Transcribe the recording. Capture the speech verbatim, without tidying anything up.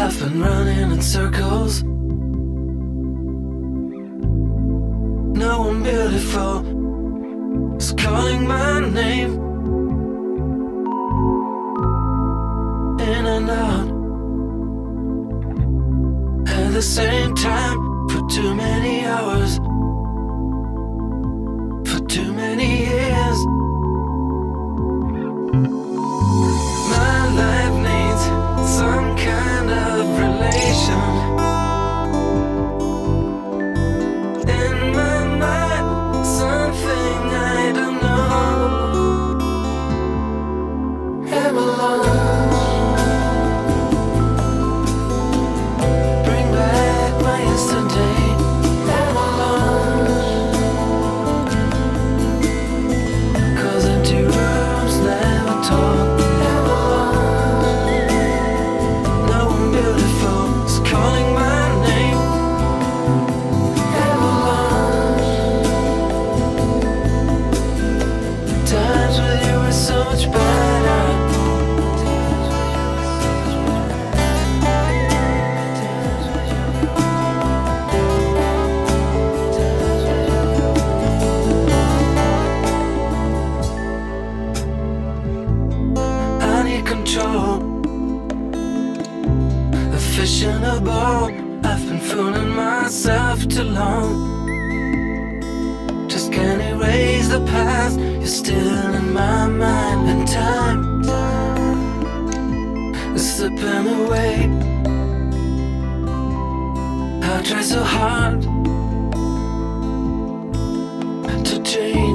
I've been running in circles. No one beautiful is calling my name. In and out at the same time for too many hours, for too many years. My life needs some kind of relation. In my mind, something I don't know. Am alone. Bring back my yesterday. Am alone. 'Cause empty rooms never talk. Am alone. No one beautiful is calling my name. Am alone. Times with you were so much better. I need control, a fish in a bowl. I've been fooling myself too long. Just can't erase the past. You're still in my mind, and time is slipping away. I try so hard to change.